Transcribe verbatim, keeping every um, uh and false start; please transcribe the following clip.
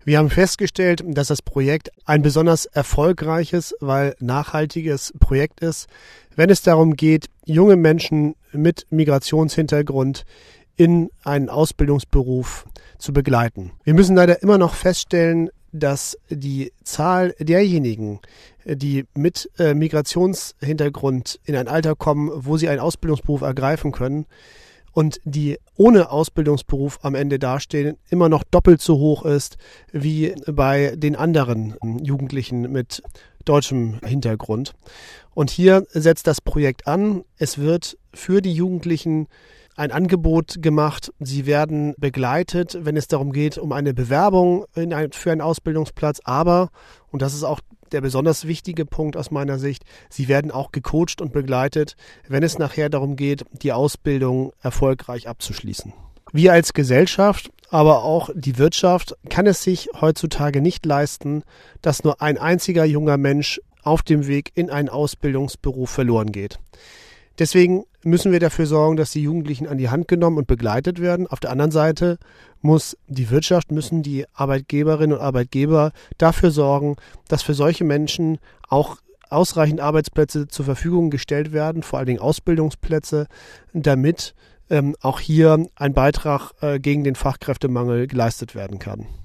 Wir haben festgestellt, dass das Projekt ein besonders erfolgreiches, weil nachhaltiges Projekt ist, wenn es darum geht, junge Menschen mit Migrationshintergrund in einen Ausbildungsberuf zu begleiten. Wir müssen leider immer noch feststellen, dass die Zahl derjenigen, die mit äh, Migrationshintergrund in ein Alter kommen, wo sie einen Ausbildungsberuf ergreifen können, und die ohne Ausbildungsberuf am Ende dastehen, immer noch doppelt so hoch ist wie bei den anderen Jugendlichen mit deutschem Hintergrund. Und hier setzt das Projekt an. Es wird für die Jugendlichen ein Angebot gemacht. Sie werden begleitet, wenn es darum geht, um eine Bewerbung in ein, für einen Ausbildungsplatz. Aber, und das ist auch der besonders wichtige Punkt aus meiner Sicht, sie werden auch gecoacht und begleitet, wenn es nachher darum geht, die Ausbildung erfolgreich abzuschließen. Wir als Gesellschaft, aber auch die Wirtschaft, kann es sich heutzutage nicht leisten, dass nur ein einziger junger Mensch auf dem Weg in einen Ausbildungsberuf verloren geht. Deswegen müssen wir dafür sorgen, dass die Jugendlichen an die Hand genommen und begleitet werden. Auf der anderen Seite muss die Wirtschaft, müssen die Arbeitgeberinnen und Arbeitgeber dafür sorgen, dass für solche Menschen auch ausreichend Arbeitsplätze zur Verfügung gestellt werden, vor allen Dingen Ausbildungsplätze, damit ähm, auch hier ein Beitrag äh, gegen den Fachkräftemangel geleistet werden kann.